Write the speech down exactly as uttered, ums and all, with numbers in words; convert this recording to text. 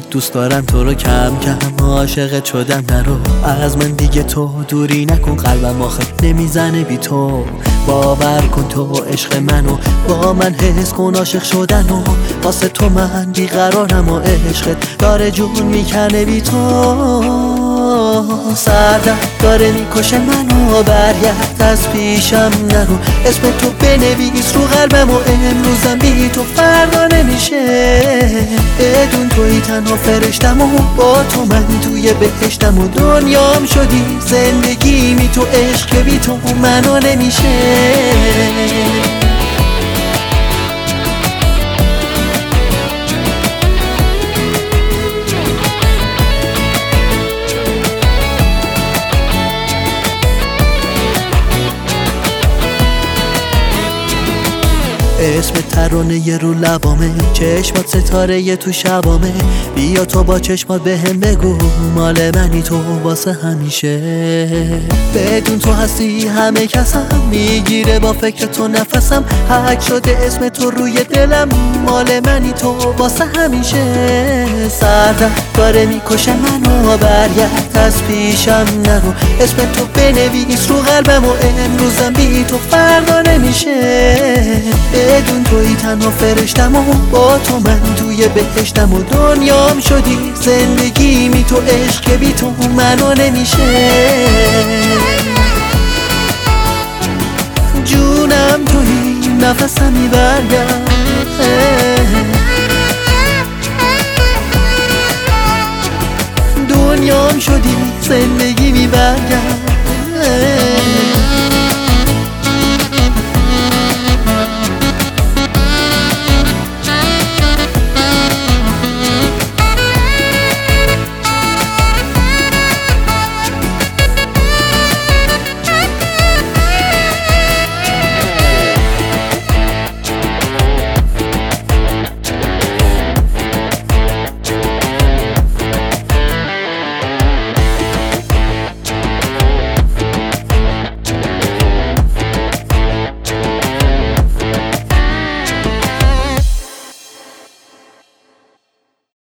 دوست دارم تو رو کم کم، عاشقت شدم نرو از من دیگه، تو دوری نکن قلبم آخه نمیزنه بی تو. باور کن تو عشق منو با من حس کن، عاشق شدنو واسه تو من بیقرارم و عشقت داره جون میکنه بی تو. سردم داره میکشه منو، برگرد از پیشم نرو، اسم تو بنویس رو قلبم و امروزم بی تو فردا نمیشه. بدون توی تنها فرشتم و با تو من توی بهشتم و دنیام شدی زندگیمی، تو عشق بی تو منو نمیشه. اسم ترانه یه رو لبامه، چشمات ستاره یه تو شبامه، بیا تو با چشمات به هم بگو مال منی تو واسه همیشه. بدون تو هستی همه کسم، میگیره با فکر تو نفسم، حک شده اسم تو روی دلم، مال منی تو واسه همیشه. سردم داره میکشه منو، برگرد از پیشم نرو، اسم تو بنویس رو قلبم و امروزم بی تو فردا نمیشه. بدون توی تنها فرشتم و با تو من توی بهشتم و دنیام شدی زندگیمی، تو عشق بی تو منو نمیشه. جونم توی نفسمی برگرد، دنیام شدی زندگی می برگرد.